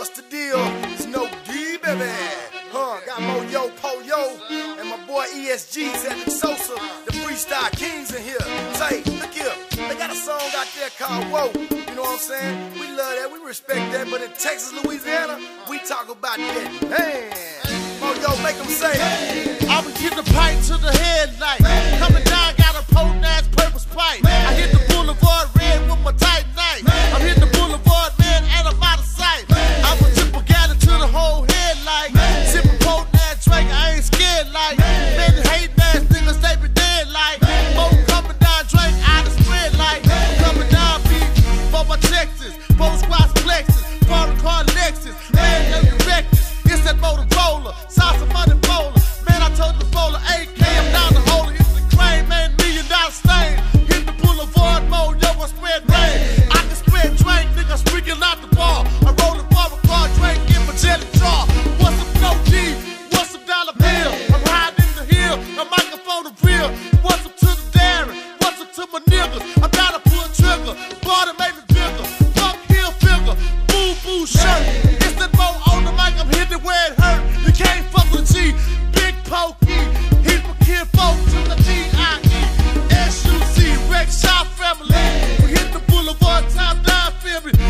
What's the deal? It's no D, baby. Got Moyo, Poyo, and my boy ESG, Cedric Sosa, the Freestyle Kings in here. Say, look here, they got a song out there called Whoa. You know what I'm saying? We love that, we respect that, but in Texas, Louisiana, we talk about that, man. Moyo, make them say, hey. I would hit the pipe to the headlight. Hey. Coming down, got a potent ass purpose pipe. Hey. I hit the boulevard red with my tight knife. Hey. I'm hitting the boulevard, man, and I'm out of sight. Hey. I would tip a gallon to the whole headlight. Hey. Sipping potent ass drink, I ain't scared like. Hey. Man, hating ass niggas, they be dead like. Hey. More coming down, drink out of spread like. Hey. I'm coming down, beat for my Texas. Both squats flexes, foreign car Lexus. Man, they be reckless. It's that Motorola, sauce of money bowler. Man, I told the bowler, AK, I'm down the hole. It's the claim, man, $1 million stain. Hit the boulevard mode, yo, I spread rain. I can spread drink, nigga, sprinkle out the ball. I roll the bar with car drink in my jelly jar. What's some no D? What's some dollar bill? I'm riding in the hill, a microphone to real. What's up to the Darren? What's up to my niggas? I'm down to pull a trigger. Body made me bigger. Fuck heel figure. Boo boo shirt. It's that mo on the mic, I'm hitting it where it hurt. You can't fuck with G. Big pokey. He's my kid folk to the D.I.E. S.U.C. Wreck Shop family. We hit the boulevard, top down, feel me?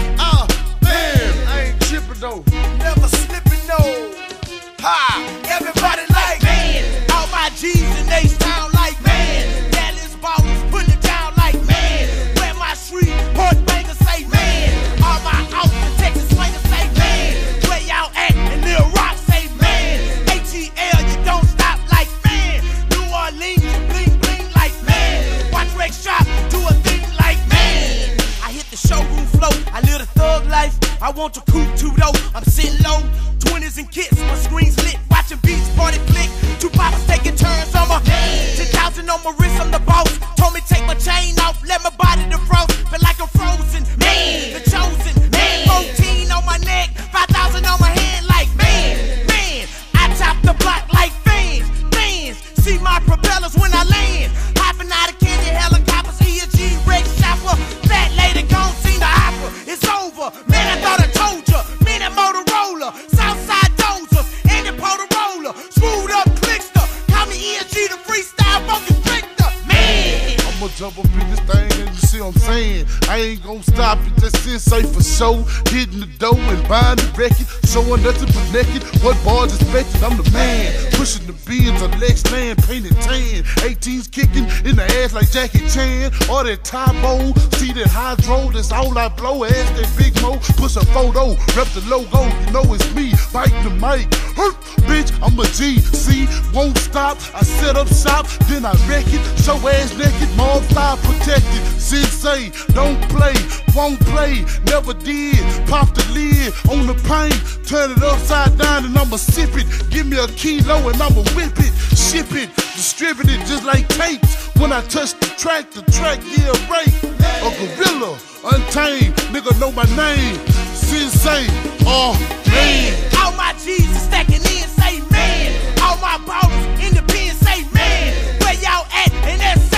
Man, I ain't tripping though. never slipping, no. Ha! Everybody like, man. All my G's and they sound like, man. Dallas ballers putting it down like, man. Where my street, Port Bangers say, man. All my Austin, Texas swingers say, man. Where y'all at? And Lil Rock say, man. ATL, you don't stop like, man. New Orleans, you bling bling like, man. Watch Rex Shop do a thing like, man. I hit the showroom flow, I live the thug life. I want to coupe too though, I'm sitting low. 20s and kits, my screen's lit. Watching beats, party flick. 2 poppers taking turns on my 10,000 on my wrist, I'm the boss. Told me take my chain off, let my body defrost. Feel like I'm frozen, man. The chosen, man. 14 on my neck, 5,000 on my hand, like man. Man, I top the block like fans. See my propellers when I land. Hopping out of candy helicopters, ESG, Rex Shopper. Fat lady gon' see the opera. It's over, man. I thought I told ya. Me that Motorola, Southside Dozers, and the Motorola. Screwed up Clickster. Call me ESG, the freestyle focus Victor. Man, I'ma jump up in this thing and you see what I'm saying. I ain't gon' stop it, that's insane for show. Hitting the dough and buying the record, showing nothing but naked. What bars expected? I'm the man. Pushing the beans of Lex Land, painted tan. 18's kicking in the ass like Jackie Chan. All that Tybo, see that hydro, that's all I blow. Ass that Big Mo, push a photo, rep the logo, you know it's me. Bite the mic, hurt, bitch, I'm a G. See, won't stop, I set up shop, then I wreck it. Show ass naked, mob style protected. Sensei, don't play, won't play, never did. Pop the lid on the paint, turn it upside down and I'ma sip it. Give me a kilo and I'ma whip it, ship it, distribute it just like tapes. When I touch the track yeah, rape. A gorilla, untamed, nigga know my name. Sensei, oh man. All my G's are stacking in, say man. All my ballers in the pen, say man. Where y'all at? And that's